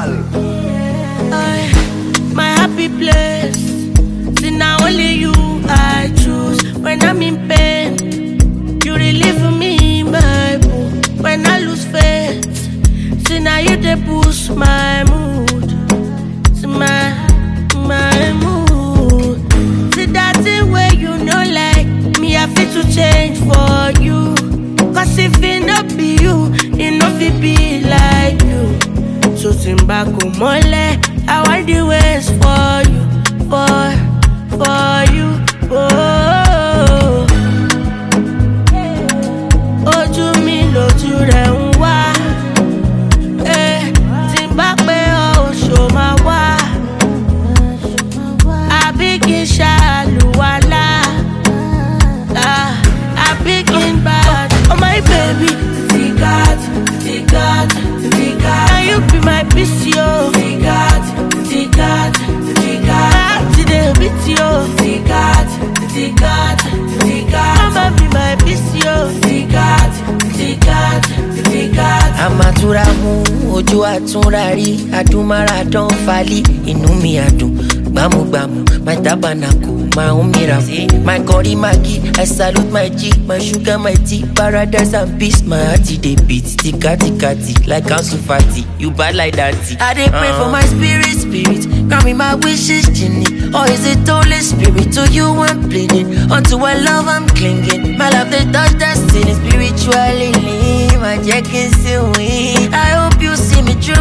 My happy place. See now only you I choose. When I'm in pain, you relieve me, my boo. When I lose faith, see now you they push my mood. See my mood. See that thing where you know like me, I feel to change for you. Cause if it not be you, it not fit be like you. So Timbako mole, I want the ways for you, for you, oh. Ojú mi lójú rẹ̀ ń wá, tí n bá pẹ́ ọ ṣó máa wá. Àbí kí n ṣàlùwàlá, àbí kí n bá. Oh my baby, Tikat. Can you be my peace, yo? Tikat. Today beat yo. Tikat. Come and be my peace, yo. Tikat. Amaturamu, ojú àtúnrarí, adúmáradán falí, inú mi àdùn, gbámúgbámú, my tabernacle, my own miracle, my curry Maggi, I salute my G, my sugar, my tea, paradise and peace, my hearty dey beat, tikati, like Ansu Fati, you bad like that. I dey pray for my spirit, grant me my wishes, genie, or is it Holy Spirit, to you I'm pleading, unto my love I'm clinging, my love they touch destiny, spiritually, my check is still I hope you see me through.